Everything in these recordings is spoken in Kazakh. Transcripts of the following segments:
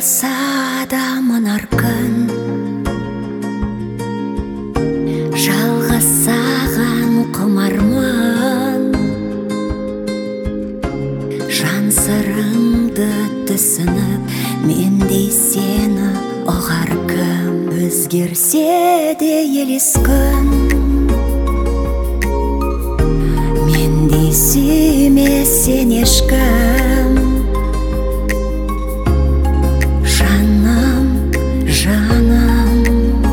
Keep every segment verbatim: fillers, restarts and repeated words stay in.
болса да мұнар күн, жалғыз саған құмармын. Жан сырыңды түсініп, мендей сені ұғар кім. Өзгерсе де елес күн, мендей сүймес сен ешкім. Жаным, жаным,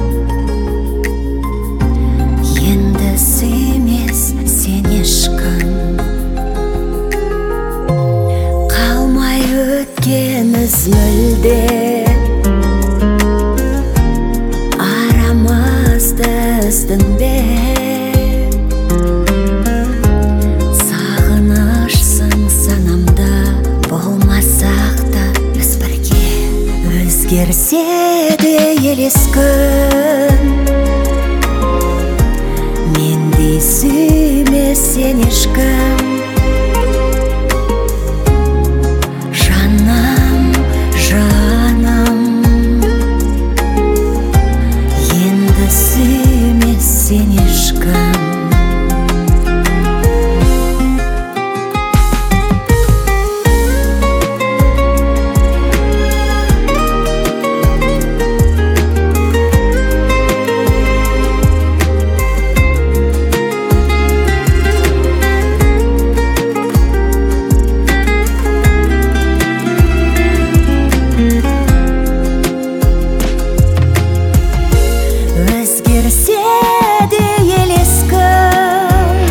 енді сүймес сен ешкім. Қалмай өткен із мүлде, арамызды іздің бе. Сағынышсың санамда, болмасақ та біз бірге. Өзгерсе де елес күн, мендей сүймес сен ешкім. Жаным, жаным, енді сүймес сен ешкім. Өзгерсе де елес күн,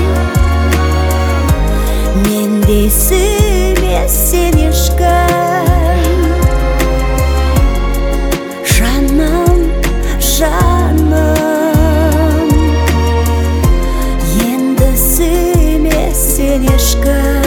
мендей сүймес сен ешкім. Жаным, жаным, енді сүймес сен ешкім.